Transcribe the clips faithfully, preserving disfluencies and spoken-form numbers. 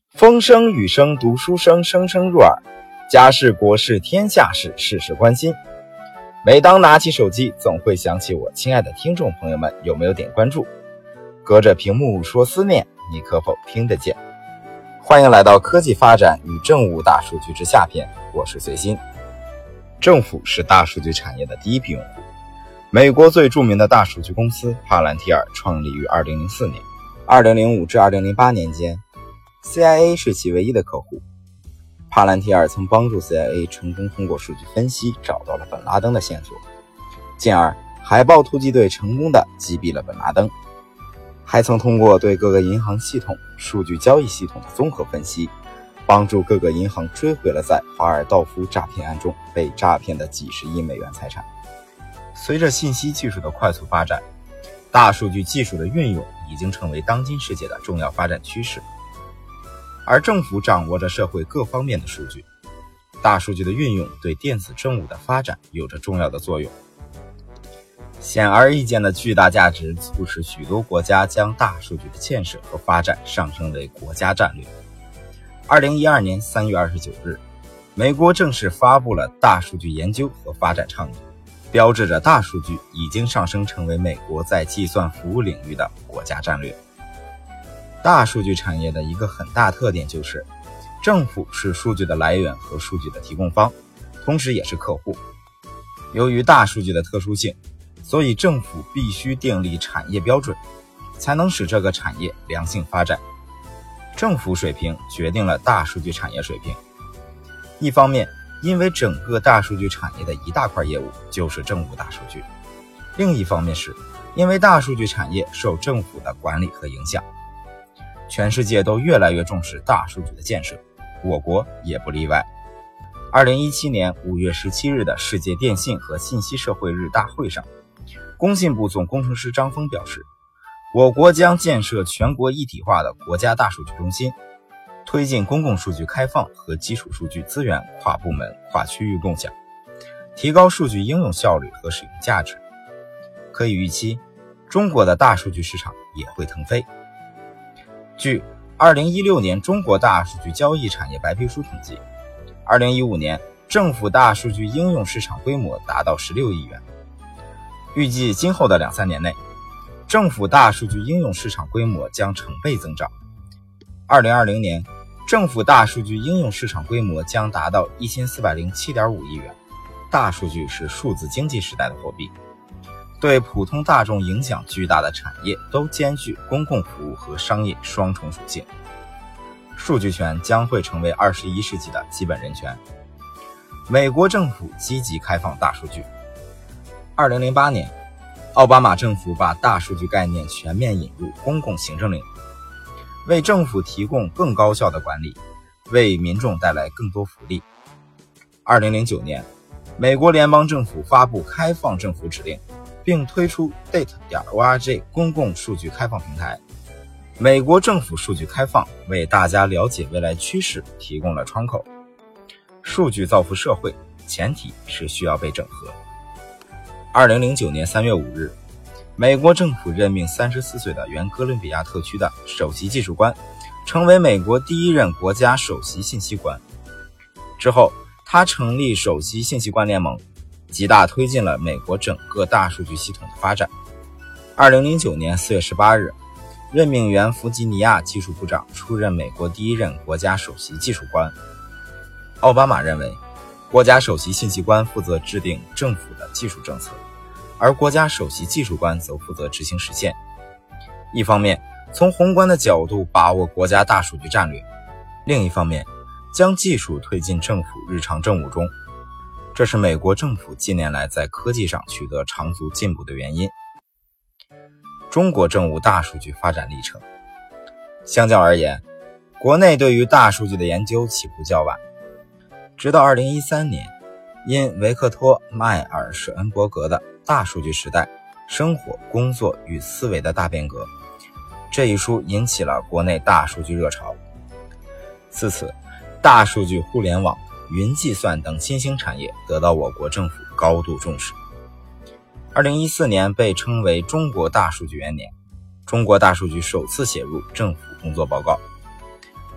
风声雨声读书声，声声入耳。家事国事天下事，事事关心。每当拿起手机，总会想起我亲爱的听众朋友们有没有点关注？隔着屏幕说思念，你可否听得见？欢迎来到科技发展与政务大数据之下篇，我是随心。政府是大数据产业的第一批用户。美国最著名的大数据公司帕兰提尔创立于二零零四年，二零零五至二零零八年间 C I A 是其唯一的客户。帕兰提尔曾帮助 C I A 成功通过数据分析找到了本拉登的线索，进而海豹突击队成功地击毙了本拉登，还曾通过对各个银行系统、数据交易系统的综合分析，帮助各个银行追回了在华尔道夫诈骗案中被诈骗的几十亿美元财产。随着信息技术的快速发展，大数据技术的运用已经成为当今世界的重要发展趋势。而政府掌握着社会各方面的数据，大数据的运用对电子政务的发展有着重要的作用。显而易见的巨大价值促使许多国家将大数据的建设和发展上升为国家战略。二零一二年三月二十九日，美国正式发布了大数据研究和发展倡议，标志着大数据已经上升成为美国在计算服务领域的国家战略。大数据产业的一个很大特点就是，政府是数据的来源和数据的提供方，同时也是客户。由于大数据的特殊性，所以政府必须订立产业标准，才能使这个产业良性发展。政府水平决定了大数据产业水平。一方面，因为整个大数据产业的一大块业务就是政务大数据；另一方面是，因为大数据产业受政府的管理和影响。全世界都越来越重视大数据的建设，我国也不例外。二零一七年五月十七日的世界电信和信息社会日大会上，工信部总工程师张峰表示，我国将建设全国一体化的国家大数据中心，推进公共数据开放和基础数据资源跨部门、跨区域共享，提高数据应用效率和使用价值。可以预期，中国的大数据市场也会腾飞。据二零一六年中国大数据交易产业白皮书统计，二零一五年政府大数据应用市场规模达到十六亿元。预计今后的两三年内，政府大数据应用市场规模将成倍增长。二零二零年，政府大数据应用市场规模将达到一千四百零七点五亿元。大数据是数字经济时代的货币，对普通大众影响巨大的产业都兼具公共服务和商业双重属性。数据权将会成为二十一世纪的基本人权。美国政府积极开放大数据。二零零八年，奥巴马政府把大数据概念全面引入公共行政领域，为政府提供更高效的管理，为民众带来更多福利。二零零九年，美国联邦政府发布开放政府指令，并推出 data.org 公共数据开放平台。美国政府数据开放为大家了解未来趋势提供了窗口。数据造福社会，前提是需要被整合。二零零九年三月五日，美国政府任命三十四岁的原哥伦比亚特区的首席技术官，成为美国第一任国家首席信息官。之后，他成立首席信息官联盟，极大推进了美国整个大数据系统的发展。二零零九年四月十八日，任命原弗吉尼亚技术部长出任美国第一任国家首席技术官。奥巴马认为，国家首席信息官负责制定政府的技术政策，而国家首席技术官则负责执行实现。一方面，从宏观的角度把握国家大数据战略；另一方面，将技术推进政府日常政务中。这是美国政府近年来在科技上取得长足进步的原因。中国政务大数据发展历程，相较而言，国内对于大数据的研究起步较晚。直到二零一三年，因维克托·迈尔舍恩伯格的《大数据时代：生活、工作与思维的大变革》这一书引起了国内大数据热潮。自此，大数据、互联网、云计算等新兴产业得到我国政府高度重视。二零一四年被称为中国大数据元年，中国大数据首次写入政府工作报告。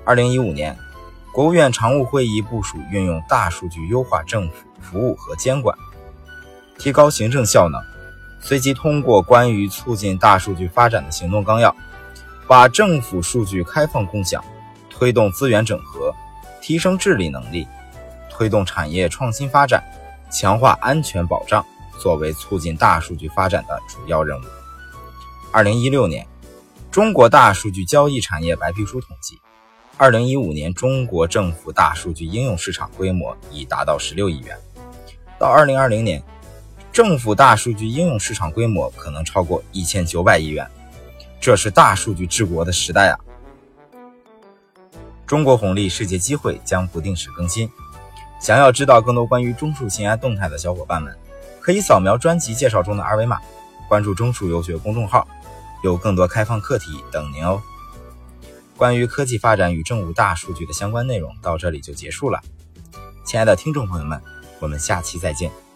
二零一五年，国务院常务会议部署运用大数据优化政府服务和监管，提高行政效能，随即通过关于促进大数据发展的行动纲要，把政府数据开放共享、推动资源整合、提升治理能力、推动产业创新发展、强化安全保障作为促进大数据发展的主要任务。二零一六年，中国大数据交易产业白皮书统计，二零一五年中国政府大数据应用市场规模已达到十六亿元，到二零二零年，政府大数据应用市场规模可能超过一千九百亿元，这是大数据治国的时代啊！中国红利世界机会将不定时更新，想要知道更多关于中数信安动态的小伙伴们，可以扫描专辑介绍中的二维码，关注中数游学公众号，有更多开放课题等您哦。关于科技发展与政务大数据的相关内容到这里就结束了，亲爱的听众朋友们，我们下期再见。